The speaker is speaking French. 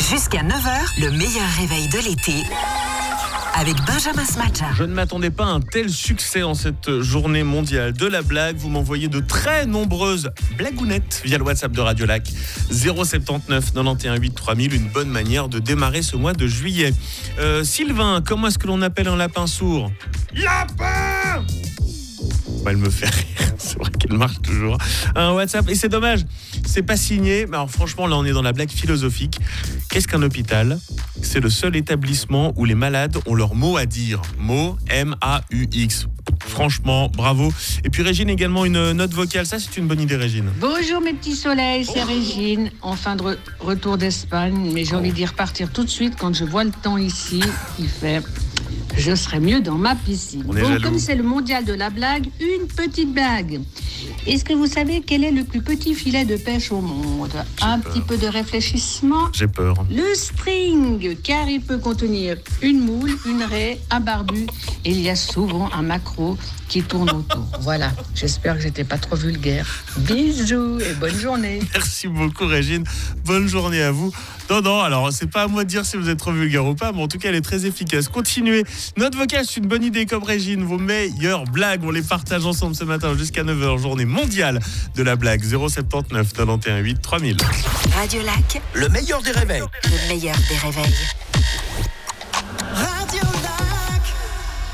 Jusqu'à 9h, le meilleur réveil de l'été avec Benjamin Smadja. Je ne m'attendais pas à un tel succès en cette journée mondiale de la blague. Vous m'envoyez de très nombreuses blagounettes via le WhatsApp de Radio Lac 079 91 8 3000. Une bonne manière de démarrer ce mois de juillet. Sylvain, comment est-ce que l'on appelle un lapin sourd ? Lapin ! Elle me fait rire, c'est vrai qu'elle marche toujours. Un WhatsApp, et c'est dommage, c'est pas signé. Mais alors franchement, là on est dans la blague philosophique. Qu'est-ce qu'un hôpital ? C'est le seul établissement où les malades ont leur mot à dire. Mot, M-A-U-X. Franchement, bravo. Et puis Régine également une note vocale, ça c'est une bonne idée Régine. Bonjour mes petits soleils, c'est Régine, enfin de retour d'Espagne, mais j'ai envie d'y repartir tout de suite quand je vois le temps ici, il fait... Je serais mieux dans ma piscine. Bon, comme c'est le mondial de la blague, une petite blague. Est-ce que vous savez quel est le plus petit filet de pêche au monde ? Petit peu de réfléchissement. J'ai peur. Le string, car il peut contenir une moule, une raie, un barbu. Et il y a souvent un maquereau qui tourne autour. Voilà, j'espère que j'étais pas trop vulgaire. Bisous et bonne journée. Merci beaucoup Régine, bonne journée à vous. Non, alors c'est pas à moi de dire si vous êtes trop vulgaire ou pas, mais en tout cas elle est très efficace. Continuez, notre vocale c'est une bonne idée comme Régine, vos meilleures blagues, on les partage ensemble ce matin jusqu'à 9h, journée mondiale de la blague. 079 91 8 3000. Radio Lac, Le meilleur des réveils. le meilleur des réveils.